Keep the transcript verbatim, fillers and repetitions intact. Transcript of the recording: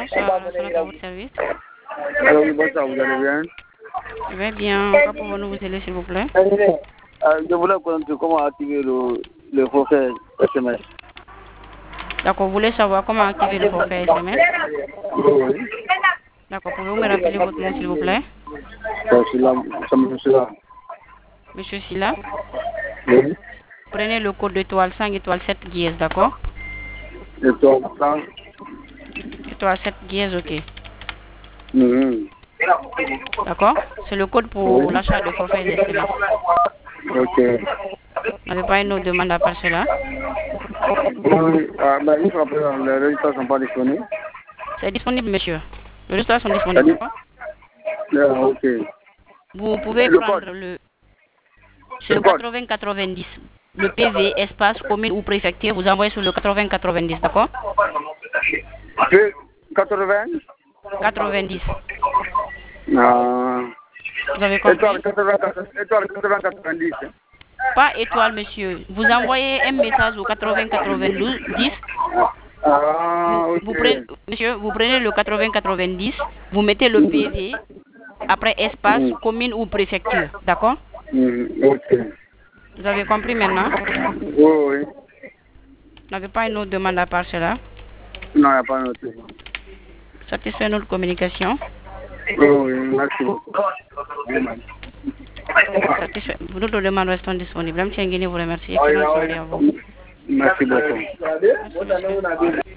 bonsoir, la sonate à votre service. Alors, oui, bonsoir, vous allez bien? Je vais bien. Quoi pouvons-nous vous aider, s'il vous plaît? Euh, Je voulais connaître comment activer le, le forfait S M S. D'accord, vous voulez savoir comment activer le forfait S M S? Oui. D'accord, pouvez-vous me rappeler votre nom, s'il vous plaît? C'est là, c'est monsieur là. Monsieur Silla, Oui. prenez le code étoile cinq étoile sept dièse, d'accord? Et toi, ça? Étoile sept dièse, ok. Mhm. D'accord? C'est le code pour Oui. l'achat de forfait S M S. Ok. Vous n'avez pas une autre demande à part cela? Oui, ah, ben, il faut appeler, les résultats ne sont pas disponibles. C'est disponible, monsieur. Les résultats sont Ça disponibles, dit? d'accord? Ah, ok. Vous pouvez Le prendre code. le... C'est Le le code. quatre-vingts quatre-vingt-dix. Le P V, espace, commune ou préfecture, vous envoyez sur le quatre-vingts quatre-vingt-dix, d'accord? C'est quatre-vingts? quatre-vingt-dix. Ah. Vous avez Étoile compris? quatre-vingts, étoile quatre-vingts quatre-vingt-dix. Pas étoile, monsieur. Vous envoyez un message au quatre-vingts quatre-vingt-douze dix. Ah, Vous, vous ok. prenez, monsieur, vous prenez le quatre-vingts quatre-vingt-dix, vous mettez le P V, après espace, Mhm. commune ou préfecture, d'accord? Mhm. Ok. Vous avez compris maintenant? Oui, oui. Vous n'avez pas une autre demande à part cela? Non, il n'y a pas noté. Satisfait notre communication? Oui, oui, merci beaucoup. Satisfait. D'autres demandes restent disponibles. M. Nguyen vous remercie. Excellente soirée à vous. Merci beaucoup. Merci, monsieur.